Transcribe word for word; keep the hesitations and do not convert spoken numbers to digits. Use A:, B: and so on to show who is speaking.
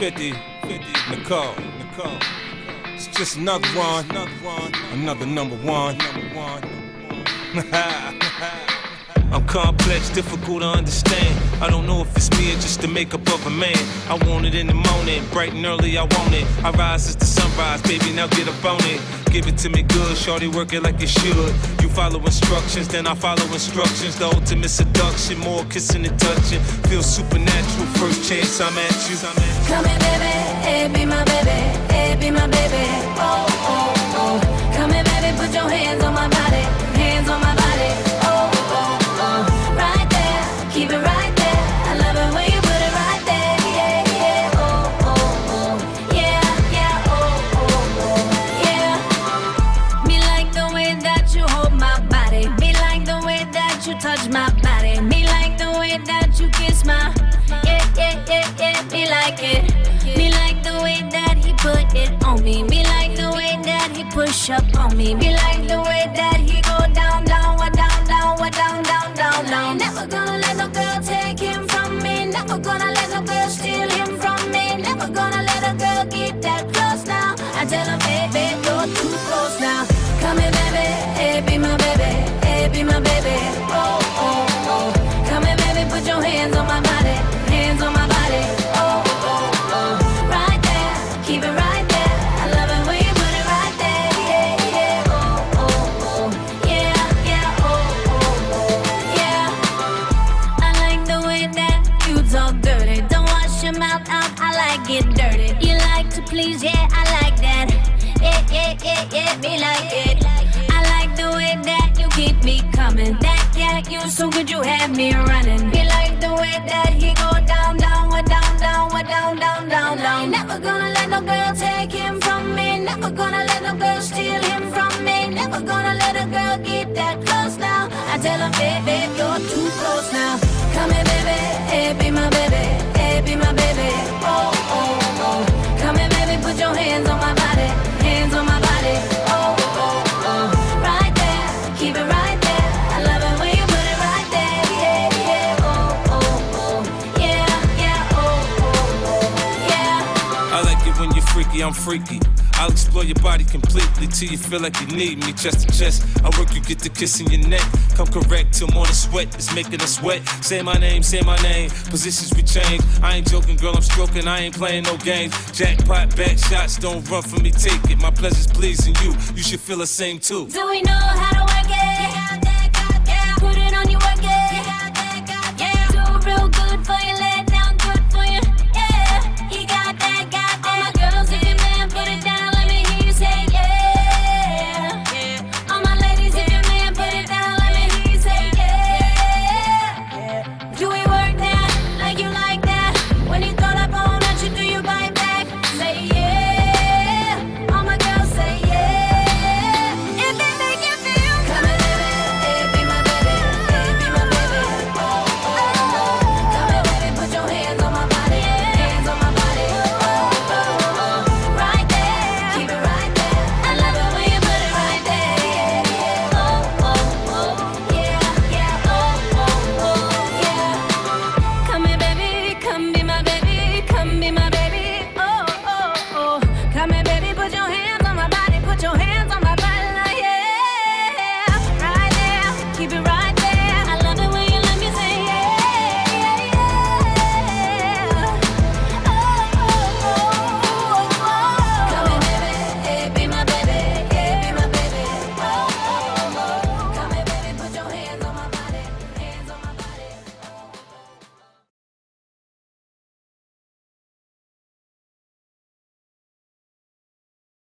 A: fifty, fifty, Nicole, Nicole. It's just another one, another number one. I'm complex, difficult to understand. I don't know if it's me or just the makeup of a man. I want it in the morning, bright and early, I want it. I rise as the sunrise, baby, now get up on it. Give it to me good, shorty, work it like it should. You follow instructions, then I follow instructions. The ultimate seduction, more kissing and touching. Feel supernatural, first chance I'm at you.
B: Come here, baby, hey, be my baby, hey, be my baby. Oh, oh, oh. Come here, baby, put your hands on my body, hands on my body. Keep it right there. I love it when you put it right there. Yeah, yeah, oh, oh, oh. Yeah, yeah, oh, oh, oh. Yeah. Me like the way that you hold my body. Me like the way that you touch my body. Me like the way that you kiss my. Yeah, yeah, yeah, yeah. Me like it. Me like the way that he put it on me. Me like the way that he push up on me. Me like the way that he go down, down, what down, down, what down, down, down, down. Never gonna let no girl take him from me. Never gonna let no girl steal him from me. Never gonna let a girl get that close now. I tell her, baby, you're too close now. Come here, baby, hey, be my baby, hey, be my baby. Oh, oh, oh. Come here, baby, put your hands on my body, hands on my body. Oh, oh, oh. Right there, keep it right there. I love it when you put it right there. Yeah, yeah, oh, oh, oh. Yeah, yeah, oh, oh, oh. Yeah. I like the way that you talk dirty. Don't wash your mouth out, I like it dirty. You like to please, yeah, I like that. Yeah, yeah, yeah, yeah, me like it. I like the way that you keep me coming. That cat, you so good, you have me running. Me like the way that he go down, down, what down, down, what down, down, down, down. Never gonna let no girl take him from me. Never gonna let no girl steal him from me. Never gonna let a girl get that close now. I tell her, baby, you're too close now. Come here, baby, hey, be my baby, hey, be my baby. Oh, oh, oh. Come here, baby, put your hands on my body, hands on my body. Oh, oh, oh. Right there, keep it right there. I love it when you put it right there. Yeah, yeah, oh, oh, oh. Yeah, yeah, oh, oh, oh. Yeah.
A: I like it when you're freaky, I'm freaky. I'll explore your body completely till you feel like you need me. Chest to chest, I work you, get the kiss in your neck. Come correct till morning sweat is making us sweat. Say my name, say my name. Positions we change. I ain't joking, girl, I'm stroking. I ain't playing no games. Jackpot, back shots, don't run from me, take it. My pleasure's pleasing you. You should feel the same too.
B: Do we know how to